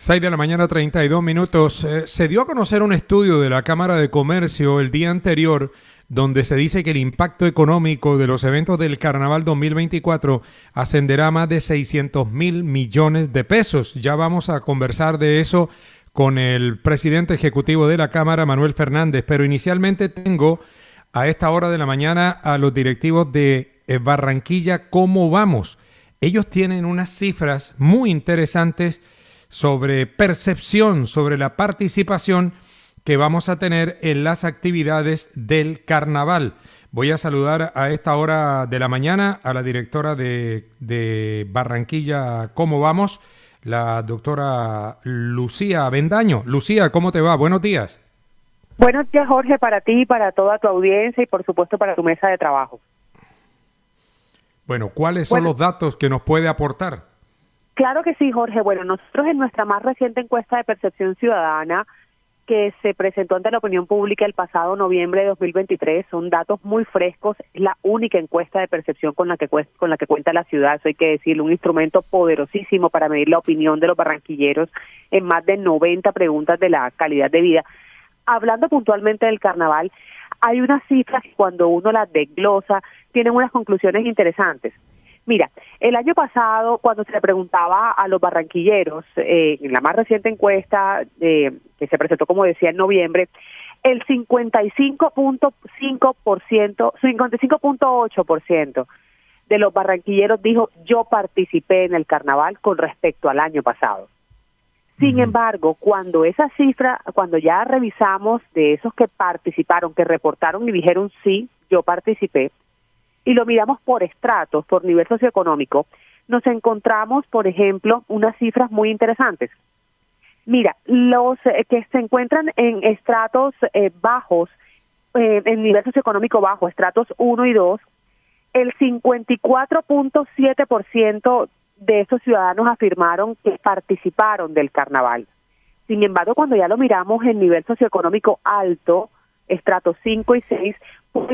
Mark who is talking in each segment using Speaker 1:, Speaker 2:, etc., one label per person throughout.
Speaker 1: 6 de la mañana, 32 minutos. Se dio a conocer un estudio de la Cámara de Comercio el día anterior donde se dice que el impacto económico de los eventos del Carnaval 2024 ascenderá a más de 600.000 millones de pesos. Ya vamos a conversar de eso con el presidente ejecutivo de la Cámara, Manuel Fernández, pero inicialmente tengo a esta hora de la mañana a los directivos de Barranquilla ¿Cómo vamos? Ellos tienen unas cifras muy interesantes sobre percepción, sobre la participación que vamos a tener en las actividades del carnaval. Voy a saludar a esta hora de la mañana a la directora de Barranquilla ¿Cómo vamos? La doctora Lucía Avendaño. Lucía, ¿cómo te va? Buenos días.
Speaker 2: Buenos días, Jorge, para ti, para toda tu audiencia y por supuesto para tu mesa de trabajo.
Speaker 1: Bueno, ¿cuáles son los datos que nos puede aportar?
Speaker 2: Claro que sí, Jorge. Bueno, nosotros en nuestra más reciente encuesta de percepción ciudadana que se presentó ante la opinión pública el pasado noviembre de 2023, son datos muy frescos, es la única encuesta de percepción con la que cuenta la ciudad, eso hay que decirlo, un instrumento poderosísimo para medir la opinión de los barranquilleros en más de 90 preguntas de la calidad de vida. Hablando puntualmente del carnaval, hay unas cifras que cuando uno las desglosa tienen unas conclusiones interesantes. Mira, el año pasado, cuando se le preguntaba a los barranquilleros, en la más reciente encuesta que se presentó, como decía, en noviembre, el 55.8% de los barranquilleros dijo, yo participé en el carnaval con respecto al año pasado. Sin embargo, cuando ya revisamos de esos que participaron, que reportaron y dijeron, sí, yo participé, y lo miramos por estratos, por nivel socioeconómico, nos encontramos, por ejemplo, unas cifras muy interesantes. Mira, los que se encuentran en estratos bajos, en nivel socioeconómico bajo, estratos 1 y 2, el 54.7% de esos ciudadanos afirmaron que participaron del carnaval. Sin embargo, cuando ya lo miramos en nivel socioeconómico alto, estratos 5 y 6, el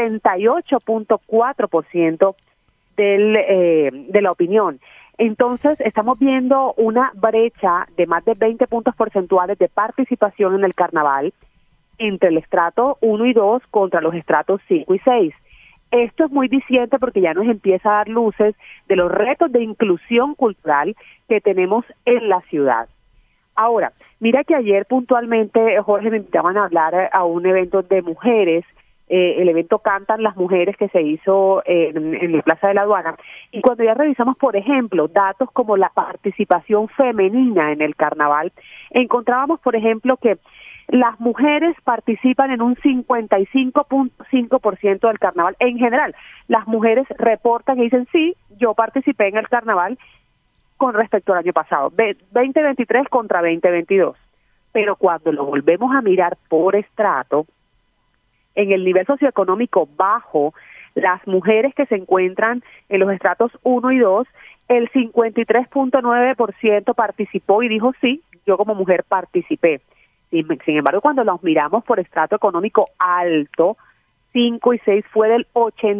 Speaker 2: 78.4% de la opinión. Entonces, estamos viendo una brecha de más de 20 puntos porcentuales de participación en el carnaval entre el estrato 1 y 2 contra los estratos 5 y 6. Esto es muy diciente porque ya nos empieza a dar luces de los retos de inclusión cultural que tenemos en la ciudad. Ahora, mira que ayer puntualmente, Jorge, me invitaban a hablar a un evento de mujeres, el evento Cantan las Mujeres que se hizo en la Plaza de la Aduana, y cuando ya revisamos, por ejemplo, datos como la participación femenina en el carnaval, encontrábamos, por ejemplo, que las mujeres participan en un 55.5% del carnaval. En general, las mujeres reportan y dicen, sí, yo participé en el carnaval con respecto al año pasado, 2023 contra 2022. Pero cuando lo volvemos a mirar por estrato, en el nivel socioeconómico bajo, las mujeres que se encuentran en los estratos 1 y 2, el 53.9% participó y dijo, sí, yo como mujer participé. Sin embargo, cuando los miramos por estrato económico alto, 5 y 6, fue del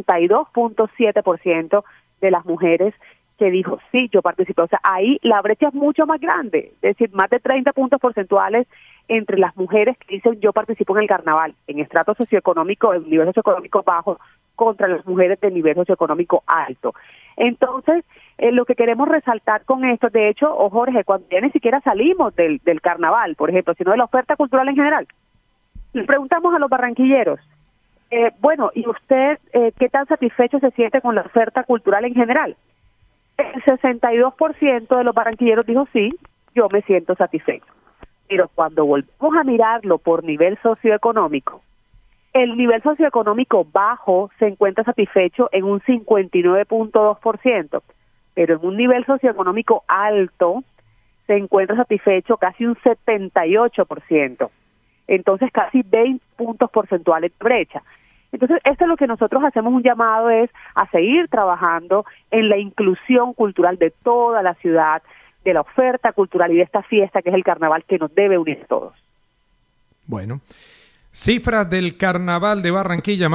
Speaker 2: 82.7% de las mujeres que dijo, sí, yo participé. O sea, ahí la brecha es mucho más grande, es decir, más de 30 puntos porcentuales entre las mujeres que dicen, yo participo en el carnaval, en estrato socioeconómico, en nivel socioeconómico bajo, contra las mujeres de nivel socioeconómico alto. Entonces, lo que queremos resaltar con esto, de hecho, Jorge, cuando ya ni siquiera salimos del carnaval, por ejemplo, sino de la oferta cultural en general, le preguntamos a los barranquilleros, bueno, ¿y usted qué tan satisfecho se siente con la oferta cultural en general? El 62% de los barranquilleros dijo, sí, yo me siento satisfecho. Pero cuando volvemos a mirarlo por nivel socioeconómico, el nivel socioeconómico bajo se encuentra satisfecho en un 59.2%, pero en un nivel socioeconómico alto se encuentra satisfecho casi un 78%. Entonces, casi 20 puntos porcentuales de brecha. Entonces, esto es lo que nosotros hacemos un llamado es a seguir trabajando en la inclusión cultural de toda la ciudad, de la oferta cultural y de esta fiesta que es el carnaval que nos debe unir a todos.
Speaker 1: Bueno, cifras del carnaval de Barranquilla.